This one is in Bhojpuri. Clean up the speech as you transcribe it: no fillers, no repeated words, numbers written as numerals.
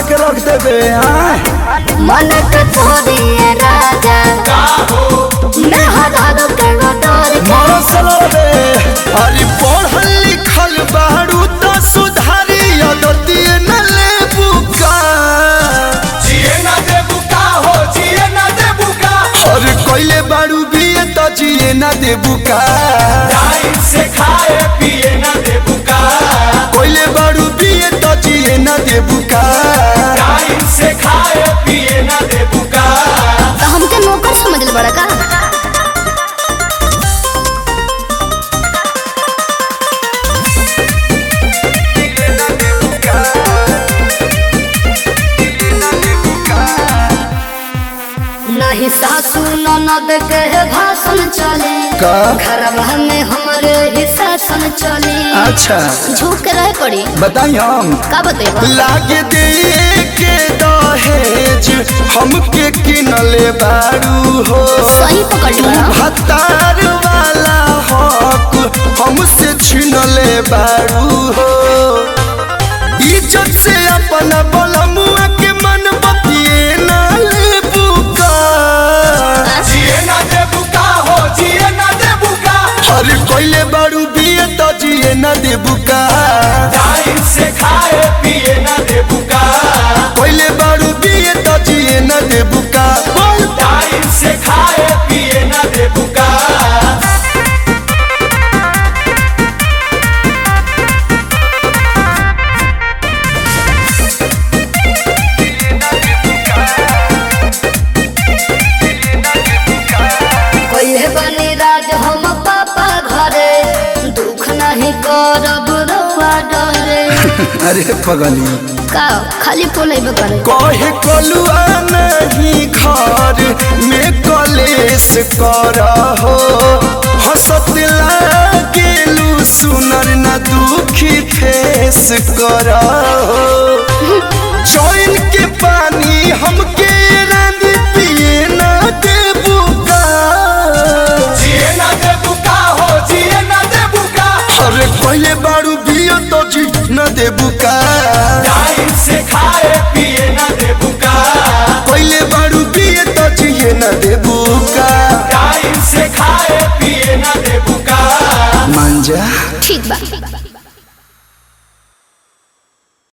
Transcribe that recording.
के रख देबे। मन के तोरिए राजा मैं हजारों करो डर मारो सलबे। अरे पढ़ल लिखल बारू तो सुधारी अदतिए न लेबू का। जिए ना देबू का हो जिए ना देबू का। अरे कोइले बारू बिए तो जिए न देबू का। टाइम से खाए पिए ना देबू का। कोइले बारू बिए तो जिए न देबू का। टाइम से खाए पिए ना देबू का। तो हमके नौकर समझ ले बड़ा का। नहीं सासू ननद के भाषण चले का? घरवा में हमारे ही शासन चले। अच्छा झुक रहे पड़ी बताई हम का बतेबा। लागे दे के दहेज हमके किनले बारू हो। सही पकड़ तू बड़ा। भतार वाला हक हमसे छीनले बारू हो। इज्जत से अपना बलमुआ के मन बतिए ना लेबू का। जिए ना देबू का हो जिए ना देबू का। अरे कोइले बारू बिए तो जिए ना देबू का। टाइम से खाए पिए ना देबू का। कोइले बारू बिए तो जिए ना देबू का। बोल टाइम से खाए पिए ना देबू का। कोई बनी राज हम पापा घरे दुख नहीं करब रवा डरे। अरे पगली का खाली पोलेबे करे। कहे कलुआ नहीं घर में कलेश कर हो। हंसत लागेलू सुनर न दुखी फेस कर हो। चैन के पानी हमके रानी पिए न देबू का। जिए ना देबू का हो जिए ना देबू का। अरे पहले बारू बियो तो जी न देबू का। टाइम से खाए पिए ना देबू का। पहले बारू बिये तो जिए न देबू का। टाइम से खाए पिए ना देबू का। मांजा ठीक बा।